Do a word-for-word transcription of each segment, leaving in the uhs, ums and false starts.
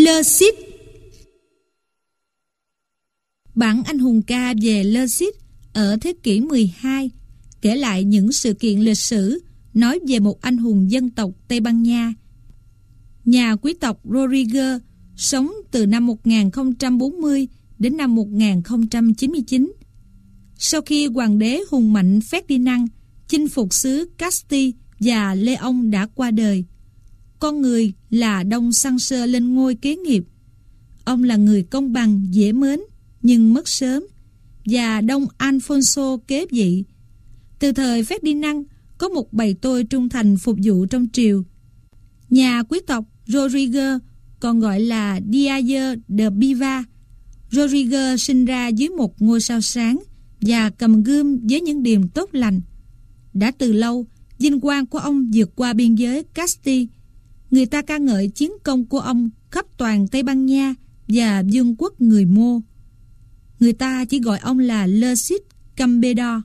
Lơ Xít. Bản anh hùng ca về Lơ Xít ở thế kỷ mười hai kể lại những sự kiện lịch sử nói về một anh hùng dân tộc Tây Ban Nha. Nhà quý tộc Rodrigo sống từ năm một nghìn không trăm bốn mươi đến năm một nghìn không trăm chín mươi chín. Sau khi hoàng đế hùng mạnh Ferdinand chinh phục xứ Castile và Leon đã qua đời, con người là Đông Sancho lên ngôi kế nghiệp. Ông là người công bằng, dễ mến nhưng mất sớm, và Đông Alfonso kế vị. Từ thời Ferdinand có một bầy tôi trung thành phục vụ trong triều. Nhà quý tộc Rodrigo, còn gọi là Diego de Biva. Rodrigo sinh ra dưới một ngôi sao sáng và cầm gươm với những điềm tốt lành. Đã từ lâu, vinh quang của ông vượt qua biên giới Castile. Người ta ca ngợi chiến công của ông khắp toàn Tây Ban Nha và vương quốc người Mô. Người ta chỉ gọi ông là Lơ Xít Campeador.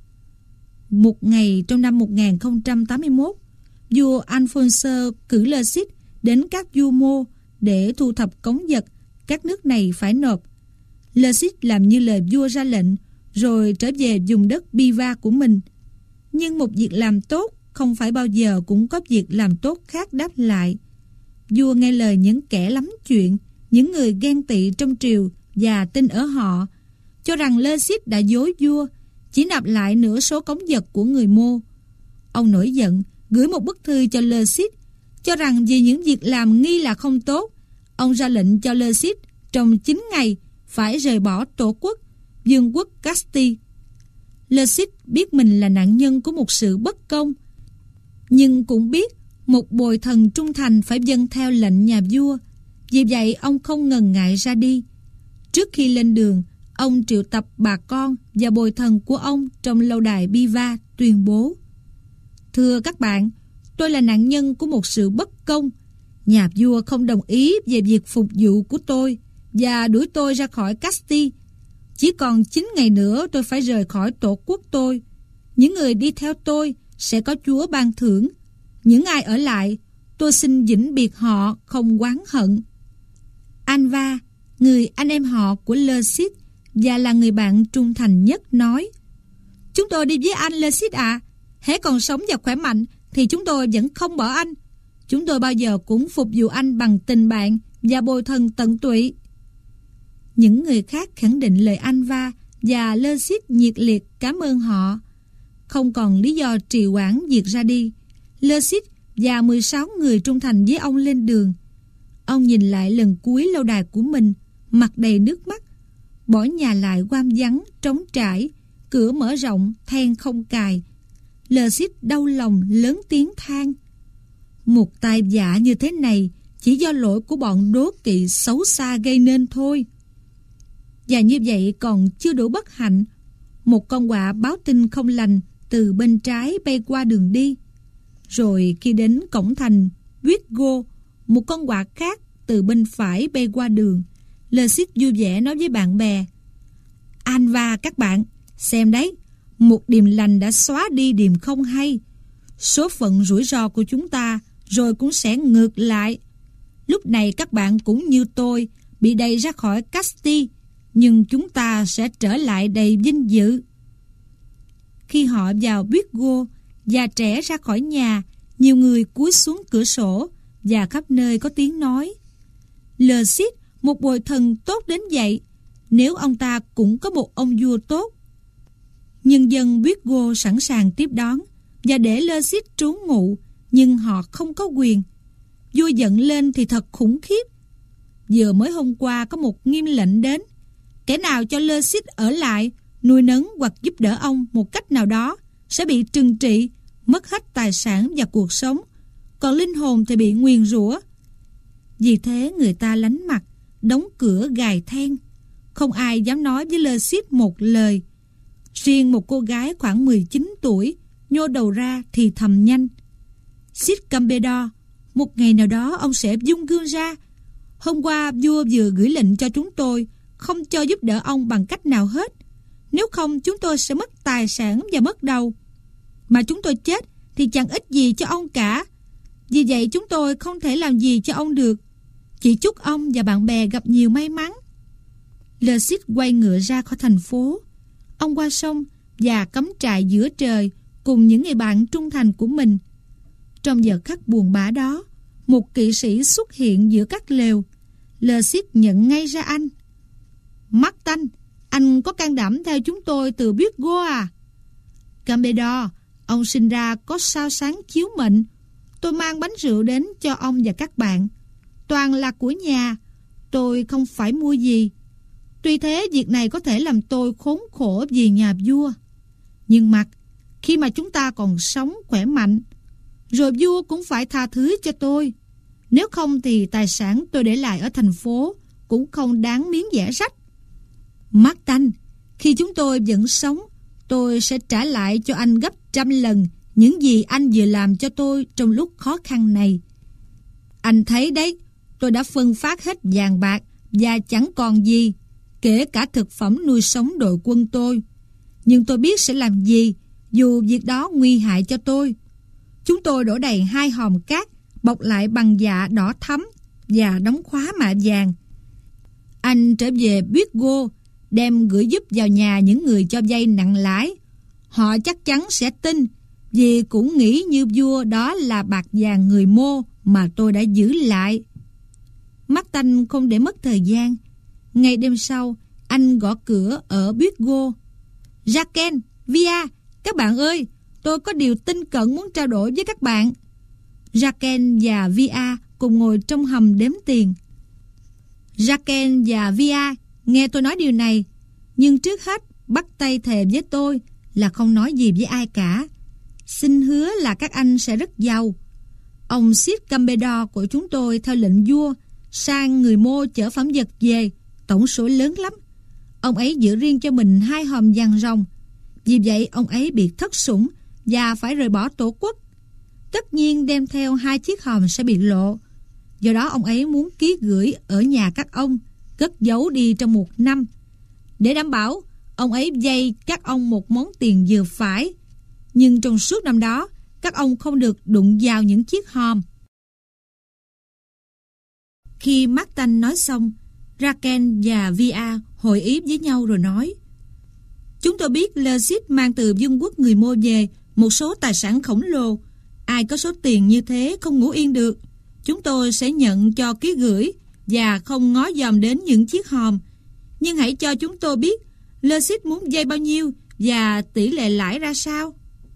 Một ngày trong năm một nghìn không trăm tám mươi mốt, vua Alfonso cử Lơ Xít đến các vua Mô để thu thập cống vật các nước này phải nộp. Lơ Xít làm như lời vua ra lệnh, rồi trở về vùng đất Biva của mình. Nhưng một việc làm tốt không phải bao giờ cũng có việc làm tốt khác đáp lại. Vua nghe lời những kẻ lắm chuyện, những người ghen tị trong triều và tin ở họ, cho rằng Lơ Xít đã dối vua, chỉ nạp lại nửa số cống vật của người Mô. Ông nổi giận, gửi một bức thư cho Lơ Xít, cho rằng vì những việc làm nghi là không tốt, ông ra lệnh cho Lơ Xít trong chín ngày phải rời bỏ tổ quốc, vương quốc Castile. Lơ Xít biết mình là nạn nhân của một sự bất công, nhưng cũng biết một bồi thần trung thành phải vâng theo lệnh nhà vua. Vì vậy ông không ngần ngại ra đi. Trước khi lên đường, ông triệu tập bà con và bồi thần của ông trong lâu đài Biva tuyên bố: Thưa các bạn, tôi là nạn nhân của một sự bất công. Nhà vua không đồng ý về việc phục vụ của tôi và đuổi tôi ra khỏi Castile. Chỉ còn chín ngày nữa tôi phải rời khỏi tổ quốc tôi. Những người đi theo tôi sẽ có Chúa ban thưởng. Những ai ở lại, tôi xin vĩnh biệt họ không oán hận. Alva, người anh em họ của Lơ Xít và là người bạn trung thành nhất, nói: Chúng tôi đi với anh Lơ Xít ạ. À. Hễ còn sống và khỏe mạnh thì chúng tôi vẫn không bỏ anh. Chúng tôi bao giờ cũng phục vụ anh bằng tình bạn và bồi thần tận tụy. Những người khác khẳng định lời Alva và Lơ Xít nhiệt liệt cảm ơn họ. Không còn lý do trì hoãn việc ra đi, Lơ Xít và mười sáu người trung thành với ông lên đường. Ông nhìn lại lần cuối lâu đài của mình, mặt đầy nước mắt. Bỏ nhà lại hoang vắng, trống trải, cửa mở rộng, then không cài. Lơ Xít đau lòng lớn tiếng than: Một tai vạ như thế này chỉ do lỗi của bọn đố kỵ xấu xa gây nên thôi. Và như vậy còn chưa đủ bất hạnh, một con quạ báo tin không lành từ bên trái bay qua đường đi. Rồi khi đến cổng thành Vigo, một con quạ khác từ bên phải bay qua đường. Lơ Xít vui vẻ nói với bạn bè: Alva các bạn, xem đấy, một điềm lành đã xóa đi điềm không hay. Số phận rủi ro của chúng ta rồi cũng sẽ ngược lại. Lúc này các bạn cũng như tôi bị đẩy ra khỏi Castile, nhưng chúng ta sẽ trở lại đầy vinh dự. Khi họ vào Vigo, già trẻ ra khỏi nhà, nhiều người cúi xuống cửa sổ và khắp nơi có tiếng nói: Lơ Xít, một bồi thần tốt đến vậy, nếu ông ta cũng có một ông vua tốt. Nhân dân Vigo sẵn sàng tiếp đón và để Lơ Xít trú ngụ, nhưng họ không có quyền. Vua giận lên thì thật khủng khiếp. Vừa mới hôm qua có một nghiêm lệnh đến: kẻ nào cho Lơ Xít ở lại, nuôi nấng hoặc giúp đỡ ông một cách nào đó sẽ bị trừng trị, mất hết tài sản và cuộc sống, còn linh hồn thì bị nguyền rủa. Vì thế người ta lánh mặt, đóng cửa gài then. Không ai dám nói với Lơ Xít một lời. Riêng một cô gái khoảng mười chín tuổi nhô đầu ra thì thầm nhanh: Xít Campeador, một ngày nào đó ông sẽ vung gươm ra. Hôm qua vua vừa gửi lệnh cho chúng tôi không cho giúp đỡ ông bằng cách nào hết. Nếu không chúng tôi sẽ mất tài sản và mất đầu. Mà chúng tôi chết thì chẳng ích gì cho ông cả. Vì vậy chúng tôi không thể làm gì cho ông được. Chỉ chúc ông và bạn bè gặp nhiều may mắn. Le Sít quay ngựa ra khỏi thành phố. Ông qua sông và cắm trại giữa trời cùng những người bạn trung thành của mình. Trong giờ khắc buồn bã đó, một kỵ sĩ xuất hiện giữa các lều. Le Sít nhận ngay ra anh. Martin, anh có can đảm theo chúng tôi từ Virgo à? Gambador, ông sinh ra có sao sáng chiếu mệnh. Tôi mang bánh rượu đến cho ông và các bạn. Toàn là của nhà. Tôi không phải mua gì. Tuy thế, việc này có thể làm tôi khốn khổ vì nhà vua. Nhưng mà khi mà chúng ta còn sống khỏe mạnh, rồi vua cũng phải tha thứ cho tôi. Nếu không thì tài sản tôi để lại ở thành phố cũng không đáng miếng dẻ rách. Martin, khi chúng tôi vẫn sống, tôi sẽ trả lại cho anh gấp trăm lần những gì anh vừa làm cho tôi trong lúc khó khăn này. Anh thấy đấy, tôi đã phân phát hết vàng bạc và chẳng còn gì, kể cả thực phẩm nuôi sống đội quân tôi. Nhưng tôi biết sẽ làm gì, dù việc đó nguy hại cho tôi. Chúng tôi đổ đầy hai hòm cát, bọc lại bằng dạ đỏ thắm và đóng khóa mạ vàng. Anh trở về Virgo, đem gửi giúp vào nhà những người cho vay nặng lãi. Họ chắc chắn sẽ tin, vì cũng nghĩ như vua đó là bạc vàng người Mô mà tôi đã giữ lại. Martin không để mất thời gian. Ngày đêm sau, anh gõ cửa ở Virgo. Jaqen, Via, các bạn ơi, tôi có điều tinh cận muốn trao đổi với các bạn. Jaqen và Via cùng ngồi trong hầm đếm tiền. Jaqen và Via nghe tôi nói điều này, nhưng trước hết bắt tay thề với tôi là không nói gì với ai cả. Xin hứa là các anh sẽ rất giàu. Ông Sid Gambador của chúng tôi theo lệnh vua sang người Mô chở phẩm vật về, tổng số lớn lắm. Ông ấy giữ riêng cho mình hai hòm vàng ròng. Vì vậy ông ấy bị thất sủng và phải rời bỏ tổ quốc. Tất nhiên đem theo hai chiếc hòm sẽ bị lộ. Do đó ông ấy muốn ký gửi ở nhà các ông, cất giấu đi trong một năm. Để đảm bảo, ông ấy vay các ông một món tiền vừa phải. Nhưng trong suốt năm đó, các ông không được đụng vào những chiếc hòm. Khi Martin nói xong, Jaqen và Via hội ý với nhau rồi nói: Chúng tôi biết Le Sít mang từ vương quốc người Mô về một số tài sản khổng lồ. Ai có số tiền như thế không ngủ yên được. Chúng tôi sẽ nhận cho ký gửi và không ngó dòm đến những chiếc hòm. Nhưng hãy cho chúng tôi biết Le Sít muốn vay bao nhiêu và tỷ lệ lãi ra sao.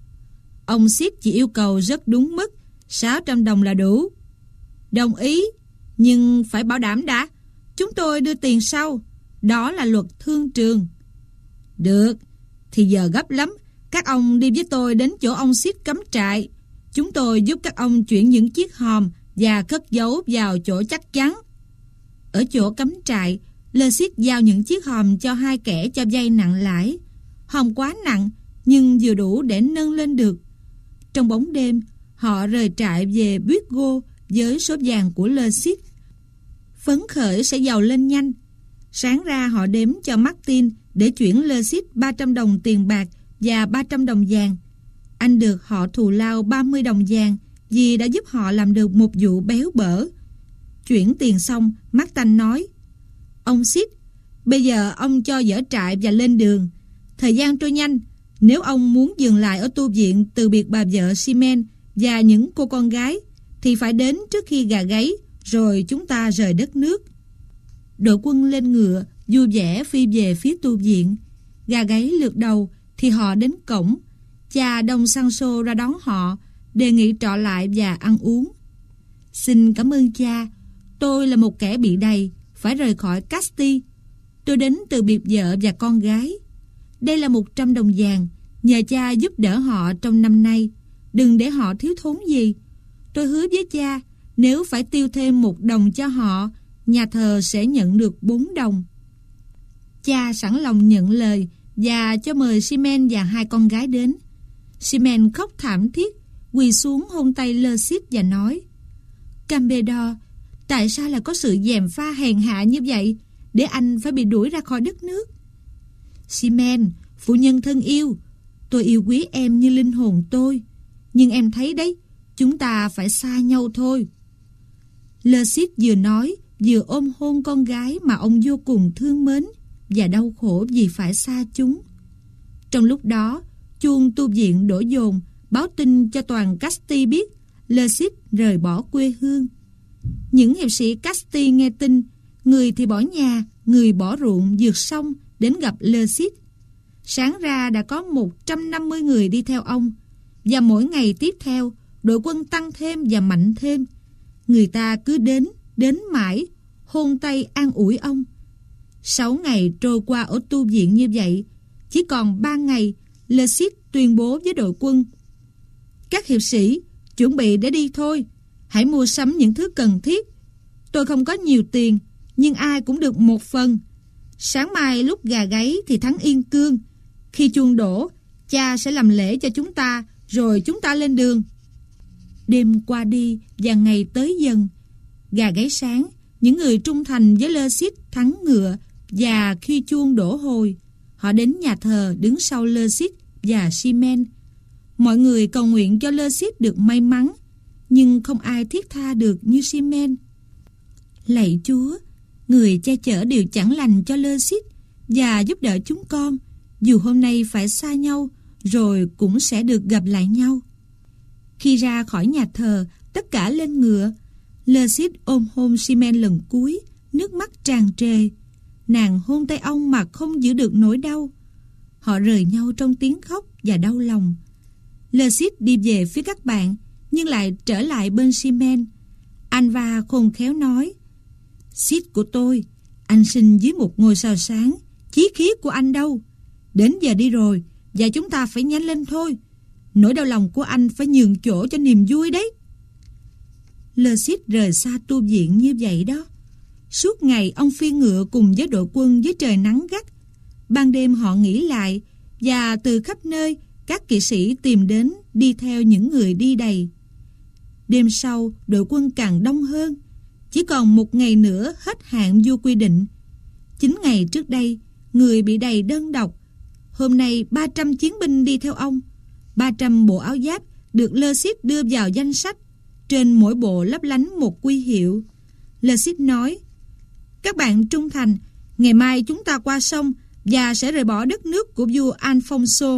Ông Sít chỉ yêu cầu rất đúng mức, sáu trăm đồng là đủ. Đồng ý, nhưng phải bảo đảm đã. Chúng tôi đưa tiền sau. Đó là luật thương trường. Được, thì giờ gấp lắm. Các ông đi với tôi đến chỗ ông Sít cắm trại. Chúng tôi giúp các ông chuyển những chiếc hòm và cất giấu vào chỗ chắc chắn. Ở chỗ cắm trại, Le Sít giao những chiếc hòm cho hai kẻ cho vay nặng lãi. Hòm quá nặng, nhưng vừa đủ để nâng lên được. Trong bóng đêm, họ rời trại về Virgo với số vàng của Le Sít. Phấn khởi sẽ giàu lên nhanh. Sáng ra họ đếm cho Martin để chuyển Le Sít ba trăm đồng tiền bạc và ba trăm đồng vàng. Anh được họ thù lao ba mươi đồng vàng vì đã giúp họ làm được một vụ béo bở. Chuyển tiền xong, Martin nói: Ông Sít, bây giờ ông cho dỡ trại và lên đường. Thời gian trôi nhanh. Nếu ông muốn dừng lại ở tu viện từ biệt bà vợ Simen và những cô con gái, thì phải đến trước khi gà gáy, rồi chúng ta rời đất nước. Đội quân lên ngựa, vui vẻ phi về phía tu viện. Gà gáy lượt đầu thì họ đến cổng. Cha Đông Sancho ra đón họ, đề nghị trọ lại và ăn uống. Xin cảm ơn cha. Tôi là một kẻ bị đầy, phải rời khỏi Casti. Tôi đến từ biệt vợ và con gái. Đây là một trăm đồng vàng, nhờ cha giúp đỡ họ trong năm nay. Đừng để họ thiếu thốn gì. Tôi hứa với cha, nếu phải tiêu thêm một đồng cho họ, nhà thờ sẽ nhận được bốn đồng. Cha sẵn lòng nhận lời và cho mời Simen và hai con gái đến. Simen khóc thảm thiết, quỳ xuống hôn tay Le Sít và nói: Gambador, tại sao lại có sự gièm pha hèn hạ như vậy, để anh phải bị đuổi ra khỏi đất nước? Simen, phụ nhân thân yêu, tôi yêu quý em như linh hồn tôi, nhưng em thấy đấy, chúng ta phải xa nhau thôi. Le Sít vừa nói vừa ôm hôn con gái mà ông vô cùng thương mến và đau khổ vì phải xa chúng. Trong lúc đó, chuông tu viện đổ dồn báo tin cho toàn Casti biết Le Cid rời bỏ quê hương. Những hiệp sĩ Casti nghe tin, người thì bỏ nhà, người bỏ ruộng vượt sông đến gặp Le Cid. Sáng ra đã có một trăm năm mươi người đi theo ông, và mỗi ngày tiếp theo, đội quân tăng thêm và mạnh thêm. Người ta cứ đến, đến mãi, hôn tay an ủi ông. Sáu ngày trôi qua ở tu viện như vậy, chỉ còn ba ngày, Le Cid tuyên bố với đội quân: các hiệp sĩ, chuẩn bị để đi thôi. Hãy mua sắm những thứ cần thiết. Tôi không có nhiều tiền, nhưng ai cũng được một phần. Sáng mai lúc gà gáy thì thắng Yên Cương. Khi chuông đổ, cha sẽ làm lễ cho chúng ta, rồi chúng ta lên đường. Đêm qua đi và ngày tới dần. Gà gáy sáng, những người trung thành với Le Cid thắng ngựa, và khi chuông đổ hồi, họ đến nhà thờ đứng sau Le Cid và Simen. Mọi người cầu nguyện cho Le Cid được may mắn, nhưng không ai thiết tha được như Simen. Lạy Chúa, người che chở điều chẳng lành cho Le Cid và giúp đỡ chúng con, dù hôm nay phải xa nhau, rồi cũng sẽ được gặp lại nhau. Khi ra khỏi nhà thờ, tất cả lên ngựa. Le Cid ôm hôn Simen lần cuối, nước mắt tràn trề. Nàng hôn tay ông mà không giữ được nỗi đau. Họ rời nhau trong tiếng khóc và đau lòng. Le Cid đi về phía các bạn, nhưng lại trở lại bên Simen. Anva khôn khéo nói: Cid của tôi, anh sinh dưới một ngôi sao sáng, chí khí của anh đâu. Đến giờ đi rồi, và chúng ta phải nhanh lên thôi. Nỗi đau lòng của anh phải nhường chỗ cho niềm vui đấy. Le Cid rời xa tu viện như vậy đó. Suốt ngày ông phi ngựa cùng với đội quân dưới trời nắng gắt. Ban đêm họ nghỉ lại, và từ khắp nơi các kỵ sĩ tìm đến đi theo những người đi đầy. Đêm sau, đội quân càng đông hơn. Chỉ còn một ngày nữa hết hạn vua quy định. Chín ngày trước đây, người bị đầy đơn độc. Hôm nay ba trăm chiến binh đi theo ông. ba trăm bộ áo giáp được Le Cid đưa vào danh sách. Trên mỗi bộ lấp lánh một huy hiệu. Le Cid nói: các bạn trung thành, ngày mai chúng ta qua sông và sẽ rời bỏ đất nước của vua Alfonso.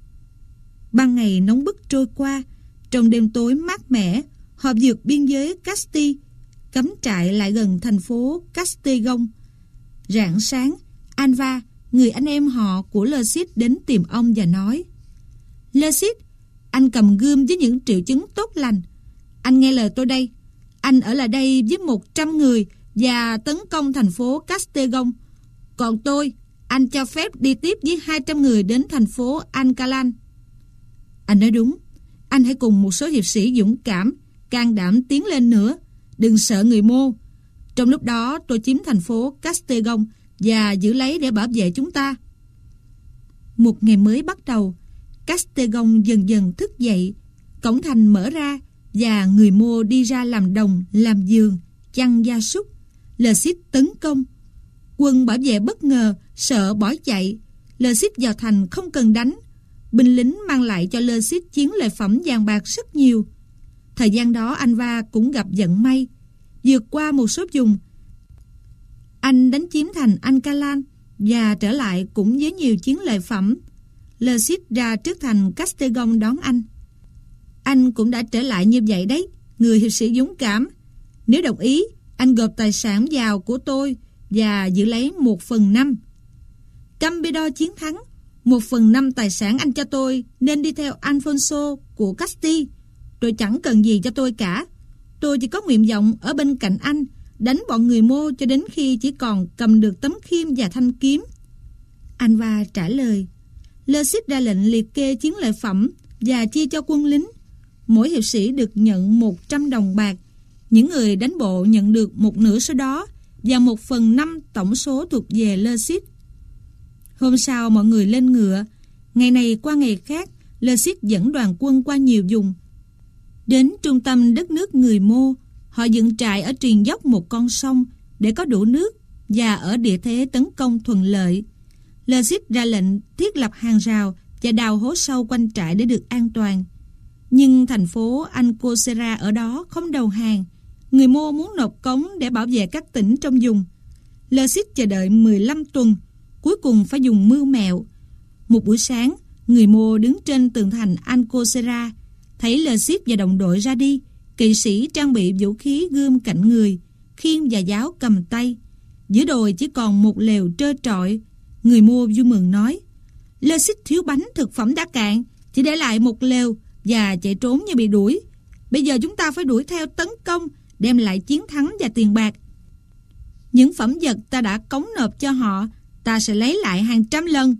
Ban ngày nóng bức trôi qua, trong đêm tối mát mẻ, họ vượt biên giới Casti, cắm trại lại gần thành phố Castellón. Rạng sáng, Anva, người anh em họ của Le Cid, đến tìm ông và nói: Le Cid, anh cầm gươm với những triệu chứng tốt lành. Anh nghe lời tôi đây. Anh ở lại đây với một trăm người và tấn công thành phố Castellón. Còn tôi, anh cho phép đi tiếp với hai trăm người đến thành phố Alcalá. Anh nói đúng. Anh hãy cùng một số hiệp sĩ dũng cảm, can đảm tiến lên nữa. Đừng sợ người Mô. Trong lúc đó tôi chiếm thành phố Castellón và giữ lấy để bảo vệ chúng ta. Một ngày mới bắt đầu. Castellón dần dần thức dậy. Cổng thành mở ra và người Mô đi ra làm đồng, làm giường, chăn gia súc. Le Cid tấn công. Quân bảo vệ bất ngờ, sợ bỏ chạy. Le Cid vào thành không cần đánh. Binh lính mang lại cho Le Cid chiến lợi phẩm vàng bạc rất nhiều. Thời gian đó Anva cũng gặp vận may. Vượt qua một số vùng, anh đánh chiếm thành Alcalá và trở lại cũng với nhiều chiến lợi phẩm. Le Cid ra trước thành Castellón đón anh. Anh cũng đã trở lại như vậy đấy, người hiệp sĩ dũng cảm. Nếu đồng ý, anh gộp tài sản vào của tôi và giữ lấy một phần năm. Campeador chiến thắng. Một phần năm tài sản anh cho tôi nên đi theo Alfonso của Casti. Tôi chẳng cần gì cho tôi cả. Tôi chỉ có nguyện vọng ở bên cạnh anh, đánh bọn người Mô cho đến khi chỉ còn cầm được tấm khiên và thanh kiếm. Anva trả lời. Le Cid ra lệnh liệt kê chiến lợi phẩm và chia cho quân lính. Mỗi hiệp sĩ được nhận một trăm đồng bạc. Những người đánh bộ nhận được một nửa số đó và một phần năm tổng số thuộc về Le Cid. Hôm sau mọi người lên ngựa. Ngày này qua ngày khác, Le Cid dẫn đoàn quân qua nhiều vùng. Đến trung tâm đất nước người Mô, họ dựng trại ở triền dốc một con sông để có đủ nước và ở địa thế tấn công thuận lợi. Le Cid ra lệnh thiết lập hàng rào và đào hố sâu quanh trại để được an toàn. Nhưng thành phố Alcocera ở đó không đầu hàng. Người Mô muốn nộp cống để bảo vệ các tỉnh trong vùng. Lơ Xít chờ đợi mười lăm tuần, cuối cùng phải dùng mưu mẹo. Một buổi sáng, người Mô đứng trên tường thành Ankosera, thấy Lơ Xít và đồng đội ra đi. Kỵ sĩ trang bị vũ khí gươm cạnh người, khiên và giáo cầm tay. Giữa đồi chỉ còn một lều trơ trọi. Người Mô vui mừng nói: Lơ Xít thiếu bánh, thực phẩm đã cạn, chỉ để lại một lều và chạy trốn như bị đuổi. Bây giờ chúng ta phải đuổi theo tấn công, đem lại chiến thắng và tiền bạc. Những phẩm vật ta đã cống nộp cho họ, ta sẽ lấy lại hàng trăm lần.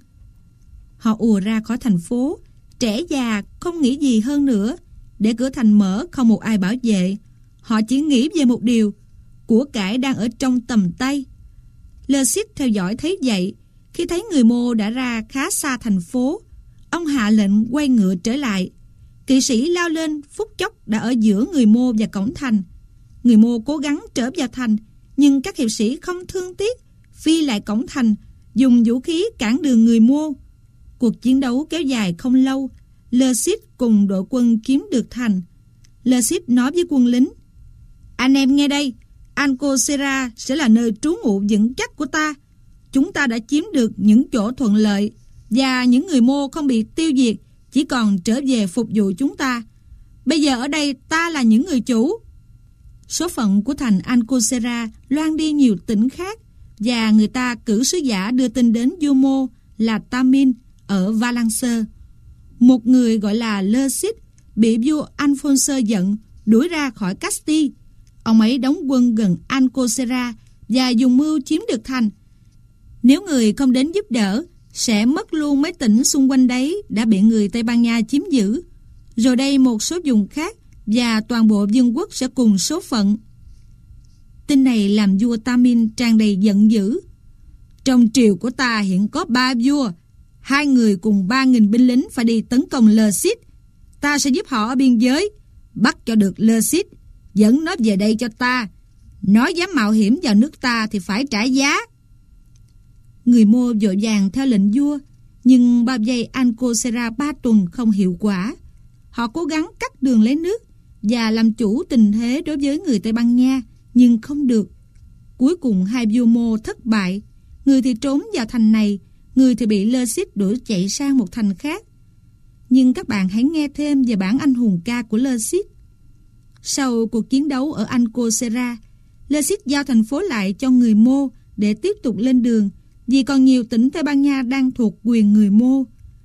Họ ùa ra khỏi thành phố, trẻ già không nghĩ gì hơn nữa. Để cửa thành mở không một ai bảo vệ. Họ chỉ nghĩ về một điều: của cải đang ở trong tầm tay. Lơ Xít theo dõi thấy vậy. Khi thấy người Mô đã ra khá xa thành phố, ông hạ lệnh quay ngựa trở lại. Kỵ sĩ lao lên, phút chốc đã ở giữa người Mô và cổng thành. Người Mô cố gắng trở vào thành, nhưng các hiệp sĩ không thương tiếc, phi lại cổng thành, dùng vũ khí cản đường người Mô. Cuộc chiến đấu kéo dài không lâu. Lơ Xít cùng đội quân chiếm được thành. Lơ Xít nói với quân lính: Anh em nghe đây, Ankosera sẽ là nơi trú ngụ vững chắc của ta. Chúng ta đã chiếm được những chỗ thuận lợi, và những người Mô không bị tiêu diệt, chỉ còn trở về phục vụ chúng ta. Bây giờ ở đây ta là những người chủ. Số phận của thành Ankosera loan đi nhiều tỉnh khác, và người ta cử sứ giả đưa tin đến vua Mô là Tamin ở Valence. Một người gọi là Lơ Xít bị vua Alfonso giận, đuổi ra khỏi Castile. Ông ấy đóng quân gần Ankosera và dùng mưu chiếm được thành. Nếu người không đến giúp đỡ, sẽ mất luôn mấy tỉnh xung quanh đấy đã bị người Tây Ban Nha chiếm giữ. Rồi đây một số vùng khác, và toàn bộ vương quốc sẽ cùng số phận. Tin này làm vua Tamin tràn đầy giận dữ. Trong triều của ta hiện có ba vua, hai người cùng ba nghìn binh lính phải đi tấn công Lơ Xít. Ta sẽ giúp họ ở biên giới, bắt cho được Lơ Xít, dẫn nó về đây cho ta. Nó dám mạo hiểm vào nước ta thì phải trả giá. Người Mô vội vàng theo lệnh vua, nhưng bao vây Ankosera ba tuần không hiệu quả. Họ cố gắng cắt đường lấy nước và làm chủ tình thế đối với người Tây Ban Nha, nhưng không được. Cuối cùng hai vua Mô thất bại. Người thì trốn vào thành này, người thì bị Lơ Xít đuổi chạy sang một thành khác. Nhưng các bạn hãy nghe thêm về bản anh hùng ca của Lơ Xít. Sau cuộc chiến đấu ở Ankosera, Lơ Xít giao thành phố lại cho người Mô để tiếp tục lên đường, vì còn nhiều tỉnh Tây Ban Nha đang thuộc quyền người Mô.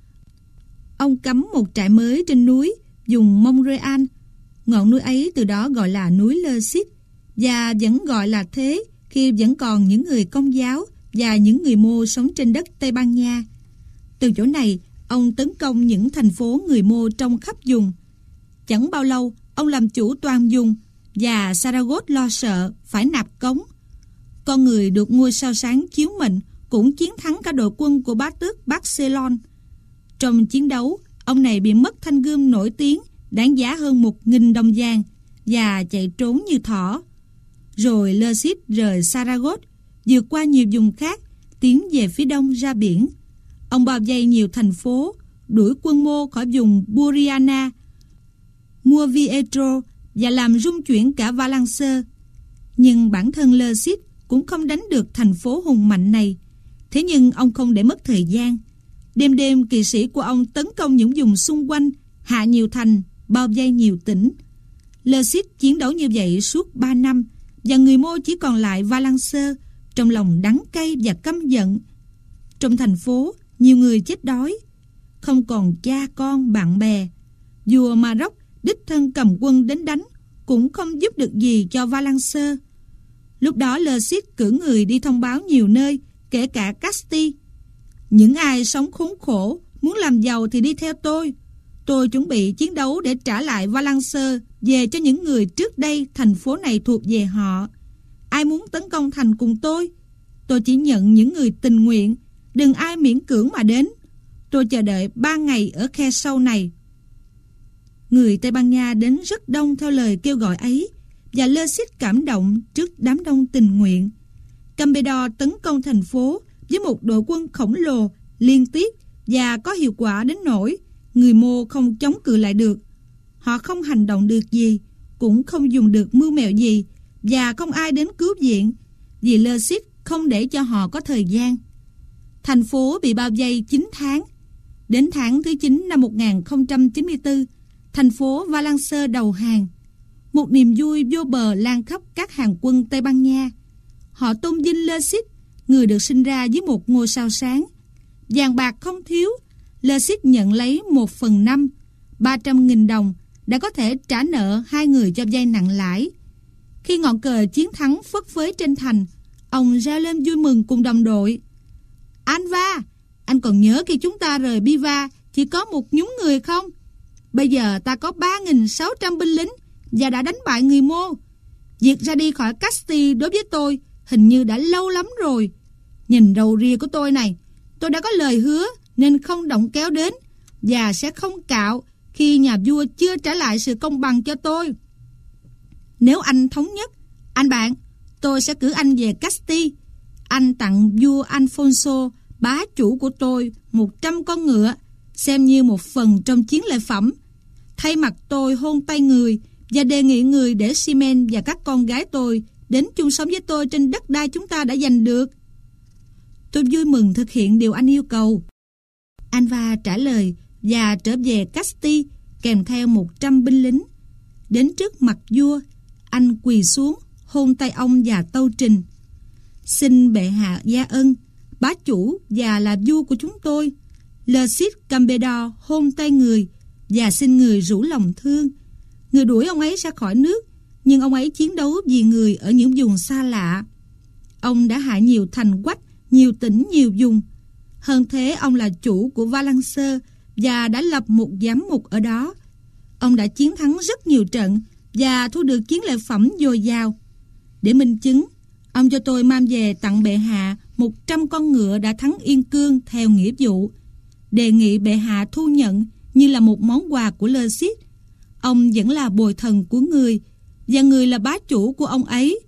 Ông cắm một trại mới trên núi dùng Monreal. Ngọn núi ấy từ đó gọi là núi Lơ Xít, và vẫn gọi là thế khi vẫn còn những người Công giáo và những người Mô sống trên đất Tây Ban Nha. Từ chỗ này, ông tấn công những thành phố người Mô trong khắp vùng. Chẳng bao lâu, ông làm chủ toàn vùng, và Saragossa lo sợ phải nạp cống. Con người được ngôi sao sáng chiếu mệnh cũng chiến thắng cả đội quân của bá tước Barcelona. Trong chiến đấu, ông này bị mất thanh gươm nổi tiếng đáng giá hơn một nghìn đồng vàng và chạy trốn như thỏ. Rồi Lơ Xít rời Saragossa, vượt qua nhiều vùng khác, tiến về phía đông ra biển. Ông bao vây nhiều thành phố, đuổi quân Mô khỏi vùng Buriana, Murviedro và làm rung chuyển cả Valence. Nhưng bản thân Lơ Xít cũng không đánh được thành phố hùng mạnh này. Thế nhưng ông không để mất thời gian. Đêm đêm kỵ sĩ của ông tấn công những vùng xung quanh, hạ nhiều thành, bao vây nhiều tỉnh. Lơ Xít chiến đấu như vậy suốt ba năm, và người Mô chỉ còn lại Valence, trong lòng đắng cay và căm giận. Trong thành phố, nhiều người chết đói, không còn cha con bạn bè. Vua Maroc đích thân cầm quân đến đánh, cũng không giúp được gì cho Valence. Lúc đó Lơ Xít cử người đi thông báo nhiều nơi, kể cả Castile. Những ai sống khốn khổ, muốn làm giàu thì đi theo tôi. Tôi chuẩn bị chiến đấu để trả lại Valence về cho những người trước đây thành phố này thuộc về họ. Ai muốn tấn công thành cùng tôi? Tôi chỉ nhận những người tình nguyện, đừng ai miễn cưỡng mà đến. Tôi chờ đợi ba ngày ở khe sâu này. Người Tây Ban Nha đến rất đông theo lời kêu gọi ấy, và Lơ Xít cảm động trước đám đông tình nguyện. Campeador tấn công thành phố với một đội quân khổng lồ liên tiếp và có hiệu quả đến nỗi người Mô không chống cự lại được. Họ không hành động được gì, cũng không dùng được mưu mẹo gì, và không ai đến cứu viện vì Le Cid không để cho họ có thời gian. Thành phố bị bao vây chín tháng. Đến tháng thứ chín năm một nghìn không trăm chín mươi tư, thành phố Valence đầu hàng. Một niềm vui vô bờ lan khắp các hàng quân Tây Ban Nha. Họ tôn vinh Le Cid, người được sinh ra dưới một ngôi sao sáng. Vàng bạc không thiếu, Le Cid nhận lấy một phần năm, ba trăm nghìn đồng, đã có thể trả nợ hai người cho vay nặng lãi. Khi ngọn cờ chiến thắng phất phới trên thành, ông reo lên vui mừng cùng đồng đội. Alva, anh còn nhớ khi chúng ta rời Biva chỉ có một nhúng người không? Bây giờ ta có ba nghìn sáu trăm binh lính và đã đánh bại người Mô. Việc ra đi khỏi Castile đối với tôi hình như đã lâu lắm rồi. Nhìn râu ria của tôi này, tôi đã có lời hứa nên không động kéo đến và sẽ không cạo khi nhà vua chưa trả lại sự công bằng cho tôi. Nếu anh thống nhất, anh bạn, tôi sẽ cử anh về Castile. Anh tặng vua Alfonso, bá chủ của tôi, một trăm con ngựa, xem như một phần trong chiến lợi phẩm. Thay mặt tôi hôn tay người và đề nghị người để Simen và các con gái tôi đến chung sống với tôi trên đất đai chúng ta đã giành được. Tôi vui mừng thực hiện điều anh yêu cầu. Alva trả lời và trở về Castile kèm theo một trăm binh lính. Đến trước mặt vua, anh quỳ xuống hôn tay ông và tâu trình. Xin bệ hạ gia ân, bá chủ và là vua của chúng tôi, Le Cid Campeador hôn tay người và xin người rủ lòng thương. Người đuổi ông ấy ra khỏi nước, nhưng ông ấy chiến đấu vì người ở những vùng xa lạ. Ông đã hại nhiều thành quách, nhiều tỉnh, nhiều vùng. Hơn thế, ông là chủ của Valence và đã lập một giám mục ở đó. Ông đã chiến thắng rất nhiều trận và thu được chiến lợi phẩm dồi dào. Để minh chứng, ông cho tôi mang về tặng bệ hạ một trăm con ngựa đã thắng Yên Cương theo nghĩa vụ, đề nghị bệ hạ thu nhận như là một món quà của Le Cid. Ông vẫn là bồi thần của người và người là bá chủ của ông ấy.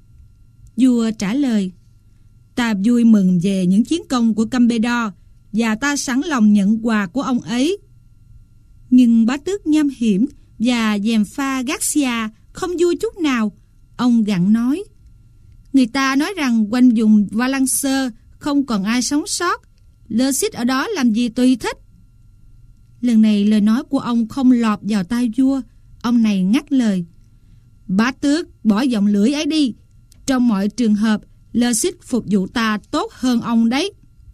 Vua trả lời: Ta vui mừng về những chiến công của Campeador và ta sẵn lòng nhận quà của ông ấy. Nhưng bá tước nham hiểm và dèm pha Garcia không vui chút nào. Ông gặng nói: Người ta nói rằng quanh vùng Valence không còn ai sống sót. Le Cid ở đó làm gì tùy thích. Lần này lời nói của ông không lọt vào tai vua. Ông này ngắt lời: Bá tước bỏ giọng lưỡi ấy đi. Trong mọi trường hợp, Le Cid phục vụ ta tốt hơn ông đấy.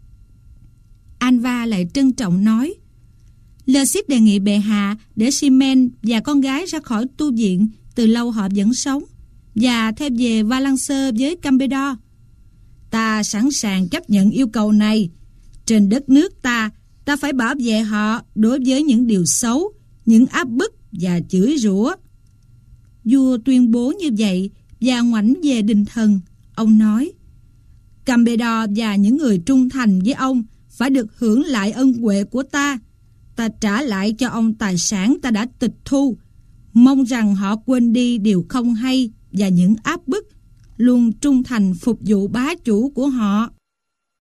Alva lại trân trọng nói: Le Cid đề nghị bệ hạ để Simen và con gái ra khỏi tu viện, từ lâu họ vẫn sống, và theo về Valence với Campeador. Ta sẵn sàng chấp nhận yêu cầu này. Trên đất nước ta, ta phải bảo vệ họ đối với những điều xấu, những áp bức và chửi rủa. Vua tuyên bố như vậy và ngoảnh về đình thần. Ông nói: Campeador và những người trung thành với ông phải được hưởng lại ân huệ của ta. Ta trả lại cho ông tài sản ta đã tịch thu. Mong rằng họ quên đi điều không hay và những áp bức, luôn trung thành phục vụ bá chủ của họ.